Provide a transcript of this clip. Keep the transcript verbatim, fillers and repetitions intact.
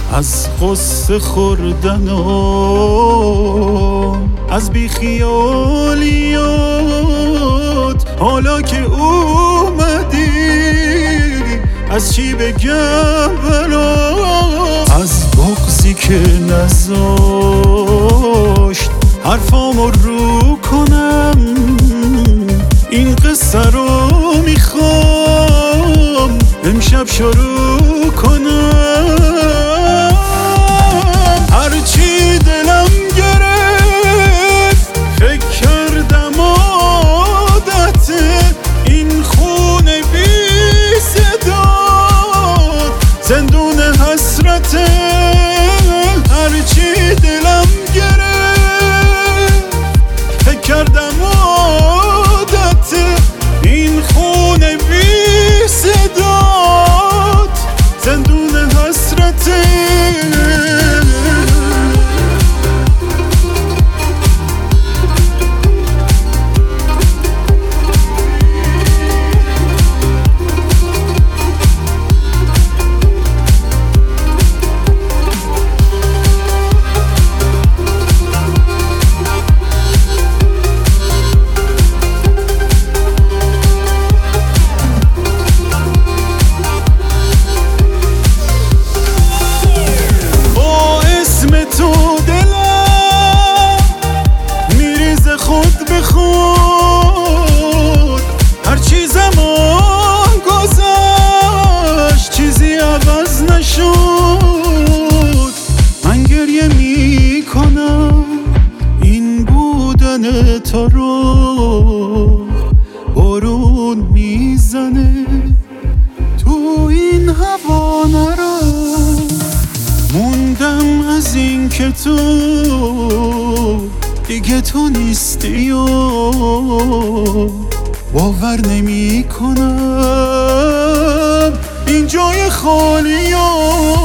از غصه خوردن و از بیخیالیات. حالا که اومدی از چی بگم برات؟ از بغضی که نذاشت حرفامو رو کنم، این قصه رو میخوام امشب شروع کنم. هرچی دلم گرفت فکر کردم عادت این خونه بی صدات، زندون حسرته. هرچی دلم گرفت فکر کردم عادت این خونه بی صدات، زندون حسرته. خود به خود هر چی زمان گذشت چیزی عوض نشد. من گریه می کنم این بودن تو رو، بارون میزنه تو این هوا نرو. موندم از این که تو دیگه تو نیستی و باور نمی کنم این جای خالی و